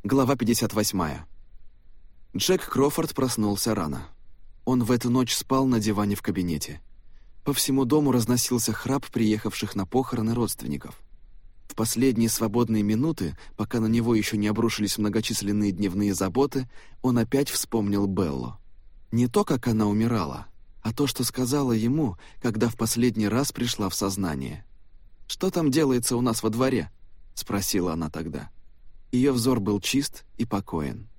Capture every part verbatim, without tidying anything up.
Глава пятьдесят восемь. Джек Крофорд проснулся рано. Он в эту ночь спал на диване в кабинете. По всему дому разносился храп приехавших на похороны родственников. В последние свободные минуты, пока на него еще не обрушились многочисленные дневные заботы, он опять вспомнил Беллу. Не то, как она умирала, а то, что сказала ему, когда в последний раз пришла в сознание. «Что там делается у нас во дворе?» — спросила она тогда. Ее взор был чист и покоен.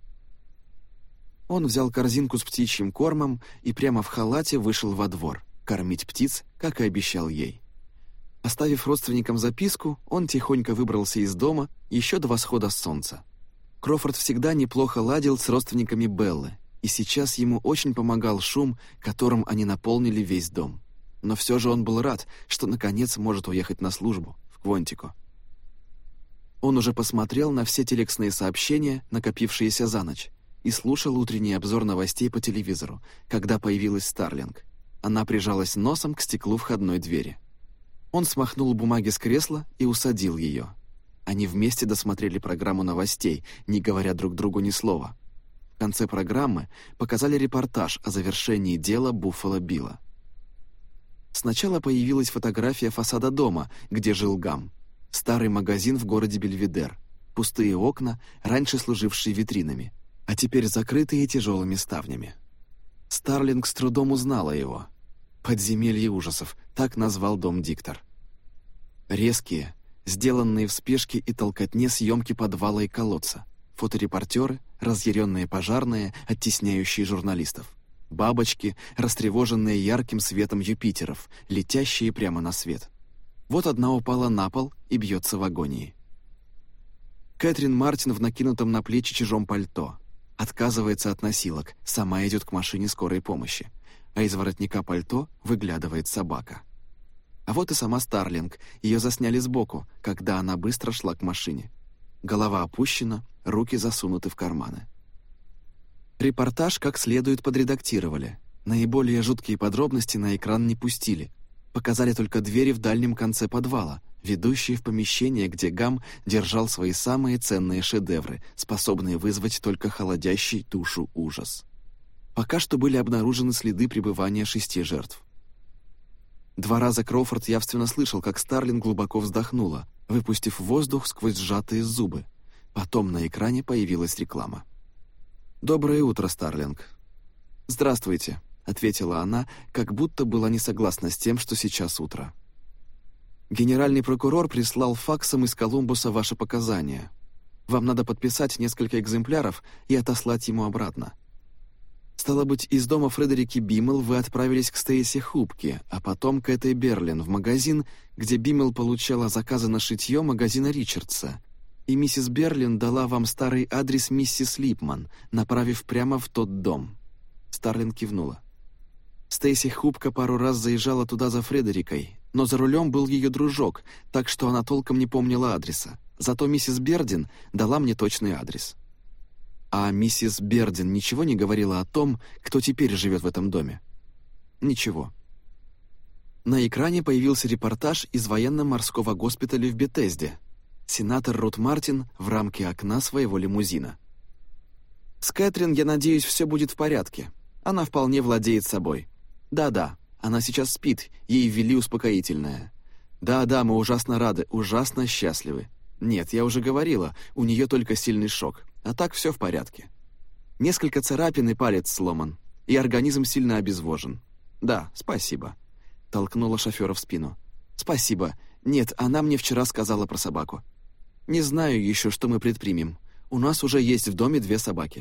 Он взял корзинку с птичьим кормом и прямо в халате вышел во двор, кормить птиц, как и обещал ей. Оставив родственникам записку, он тихонько выбрался из дома еще до восхода солнца. Крофорд всегда неплохо ладил с родственниками Беллы, и сейчас ему очень помогал шум, которым они наполнили весь дом. Но все же он был рад, что наконец может уехать на службу, в Квонтико. Он уже посмотрел на все телексные сообщения, накопившиеся за ночь, и слушал утренний обзор новостей по телевизору, когда появилась Старлинг. Она прижалась носом к стеклу входной двери. Он смахнул бумаги с кресла и усадил ее. Они вместе досмотрели программу новостей, не говоря друг другу ни слова. В конце программы показали репортаж о завершении дела Буффало Билла. Сначала появилась фотография фасада дома, где жил Гам. Старый магазин в городе Бельведер, пустые окна, раньше служившие витринами, а теперь закрытые тяжелыми ставнями. Старлинг с трудом узнала его. «Подземелье ужасов», так назвал дом диктор. Резкие, сделанные в спешке и толкотне съемки подвала и колодца, фоторепортеры, разъяренные пожарные, оттесняющие журналистов, бабочки, растревоженные ярким светом Юпитеров, летящие прямо на свет. Вот одна упала на пол и бьется в агонии. Кэтрин Мартин в накинутом на плечи чужом пальто. Отказывается от носилок, сама идет к машине скорой помощи, а из воротника пальто выглядывает собака. А вот и сама Старлинг, ее засняли сбоку, когда она быстро шла к машине. Голова опущена, руки засунуты в карманы. Репортаж как следует подредактировали. Наиболее жуткие подробности на экран не пустили. Показали только двери в дальнем конце подвала, ведущие в помещение, где Гам держал свои самые ценные шедевры, способные вызвать только холодящий душу ужас. Пока что были обнаружены следы пребывания шести жертв. Два раза Крофорд явственно слышал, как Старлинг глубоко вздохнула, выпустив воздух сквозь сжатые зубы. Потом на экране появилась реклама. «Доброе утро, Старлинг». «Здравствуйте», — ответила она, как будто была не согласна с тем, что сейчас утро. «Генеральный прокурор прислал факсом из Колумбуса ваши показания. Вам надо подписать несколько экземпляров и отослать ему обратно. Стало быть, из дома Фредерики Биммел вы отправились к Стейси Хупке, а потом к этой Берлин в магазин, где Биммел получала заказы на шитье магазина Ричардса, и миссис Берлин дала вам старый адрес миссис Липман, направив прямо в тот дом». Старлинг кивнула. Стейси Хупка пару раз заезжала туда за Фредерикой, но за рулем был ее дружок, так что она толком не помнила адреса. Зато миссис Бердин дала мне точный адрес. А миссис Бердин ничего не говорила о том, кто теперь живет в этом доме? Ничего. На экране появился репортаж из военно-морского госпиталя в Бетезде. Сенатор Рут Мартин в рамке окна своего лимузина. «С Кэтрин, я надеюсь, все будет в порядке. Она вполне владеет собой. Да-да, она сейчас спит, ей ввели успокоительное. Да-да, мы ужасно рады, ужасно счастливы. Нет, я уже говорила, у нее только сильный шок, а так все в порядке. Несколько царапин и палец сломан, и организм сильно обезвожен. Да, спасибо», — толкнула шофера в спину. «Спасибо. Нет, она мне вчера сказала про собаку. Не знаю еще, что мы предпримем. У нас уже есть в доме две собаки».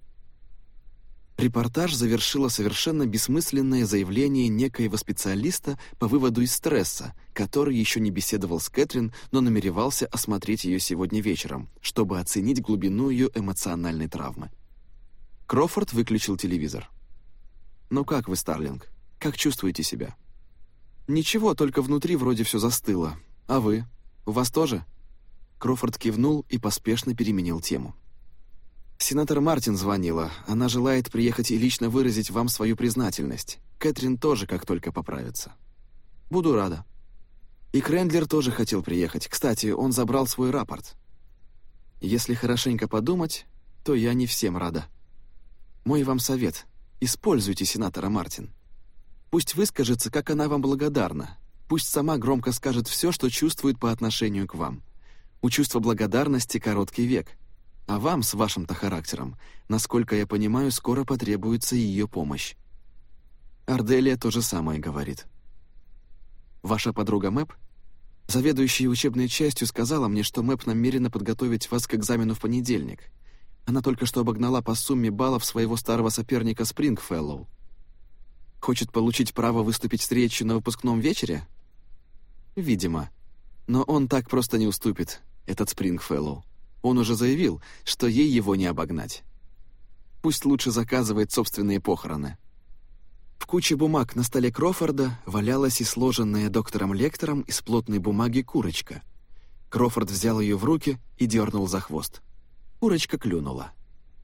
Репортаж завершило совершенно бессмысленное заявление некоего специалиста по выводу из стресса, который еще не беседовал с Кэтрин, но намеревался осмотреть ее сегодня вечером, чтобы оценить глубину ее эмоциональной травмы. Крофорд выключил телевизор. «Ну как вы, Старлинг? Как чувствуете себя?» «Ничего, только внутри вроде все застыло. А вы? У вас тоже?» Крофорд кивнул и поспешно переменил тему. «Сенатор Мартин звонила. Она желает приехать и лично выразить вам свою признательность. Кэтрин тоже, как только поправится». «Буду рада». «И Крендлер тоже хотел приехать. Кстати, он забрал свой рапорт». Если хорошенько подумать, то я не всем рада. Мой вам совет — используйте сенатора Мартин. Пусть выскажется, как она вам благодарна. Пусть сама громко скажет все, что чувствует по отношению к вам. У чувства благодарности короткий век. А вам, с вашим-то характером, насколько я понимаю, скоро потребуется ее помощь. Арделия то же самое говорит. Ваша подруга Мэп, заведующая учебной частью, сказала мне, что Мэп намерена подготовить вас к экзамену в понедельник. Она только что обогнала по сумме баллов своего старого соперника Спрингфеллоу. Хочет получить право выступить с речью на выпускном вечере? Видимо. Но он так просто не уступит, этот Спрингфеллоу. Он уже заявил, что ей его не обогнать. Пусть лучше заказывает собственные похороны. В куче бумаг на столе Крофорда валялась и сложенная доктором Лектором из плотной бумаги курочка. Крофорд взял ее в руки и дернул за хвост. Курочка клюнула.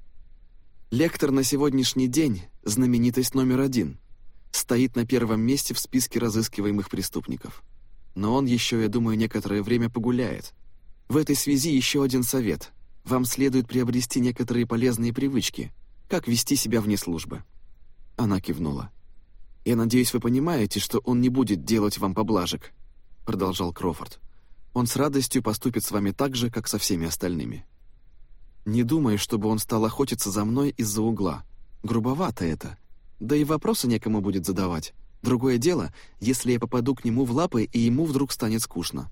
Лектор на сегодняшний день — знаменитость номер один. Стоит на первом месте в списке разыскиваемых преступников. Но он еще, я думаю, некоторое время погуляет. В этой связи еще один совет. Вам следует приобрести некоторые полезные привычки. Как вести себя вне службы. Она кивнула. «Я надеюсь, вы понимаете, что он не будет делать вам поблажек», — продолжал Крофорд. «Он с радостью поступит с вами так же, как со всеми остальными. Не думаю, чтобы он стал охотиться за мной из-за угла. Грубовато это. Да и вопросы некому будет задавать. Другое дело, если я попаду к нему в лапы, и ему вдруг станет скучно.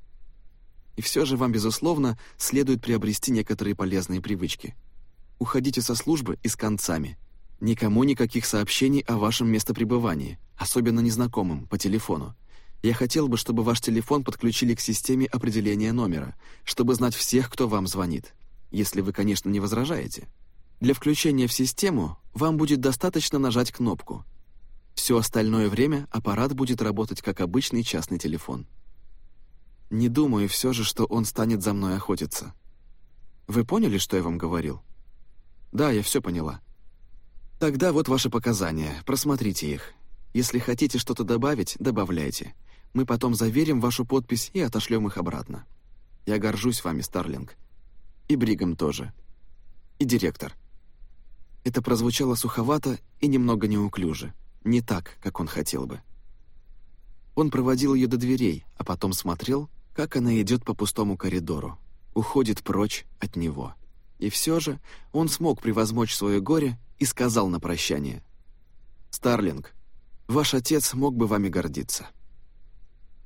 И все же вам, безусловно, следует приобрести некоторые полезные привычки. Уходите со службы и с концами. Никому никаких сообщений о вашем местопребывании, особенно незнакомым, по телефону. Я хотел бы, чтобы ваш телефон подключили к системе определения номера, чтобы знать всех, кто вам звонит, если вы, конечно, не возражаете. Для включения в систему вам будет достаточно нажать кнопку. Все остальное время аппарат будет работать как обычный частный телефон. Не думаю все же, что он станет за мной охотиться. Вы поняли, что я вам говорил? Да, я все поняла. Тогда вот ваши показания, просмотрите их. Если хотите что-то добавить, добавляйте. Мы потом заверим вашу подпись и отошлем их обратно. Я горжусь вами, Старлинг. И Бригам тоже. И директор. Это прозвучало суховато и немного неуклюже. Не так, как он хотел бы. Он проводил ее до дверей, а потом смотрел, как она идет по пустому коридору, уходит прочь от него. И все же он смог превозмочь свое горе и сказал на прощание: «Старлинг, ваш отец мог бы вами гордиться».